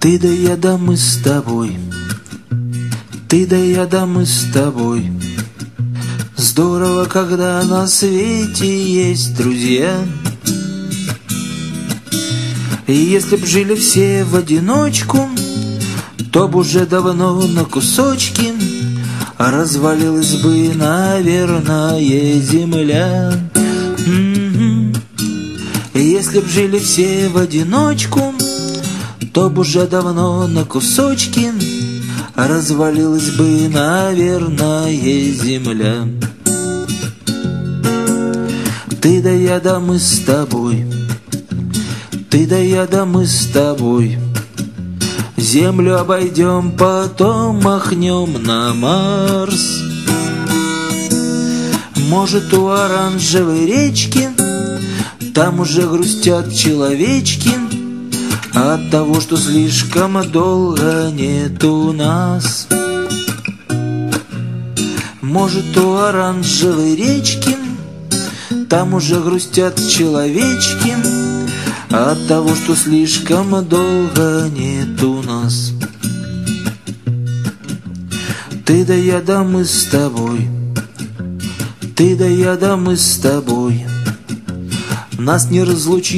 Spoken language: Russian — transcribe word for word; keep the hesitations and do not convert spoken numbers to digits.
Ты да я да мы с тобой, ты да я да мы с тобой. Здорово, когда на свете есть друзья. И если б жили все в одиночку, то б уже давно на кусочки развалилась бы, наверное, земля. М-м-м. И если б жили все в одиночку, то б уже давно на кусочки развалилась бы, наверное, земля. Ты да я да мы с тобой, ты да я да мы с тобой. Землю обойдем, потом махнем на Марс. Может, у оранжевой речки там уже грустят человечки от того, что слишком долго нету нас. Может, у оранжевой речки там уже грустят человечки от того, что слишком долго нету нас. Ты да я да мы с тобой, ты да я да мы с тобой. Нас не разлучит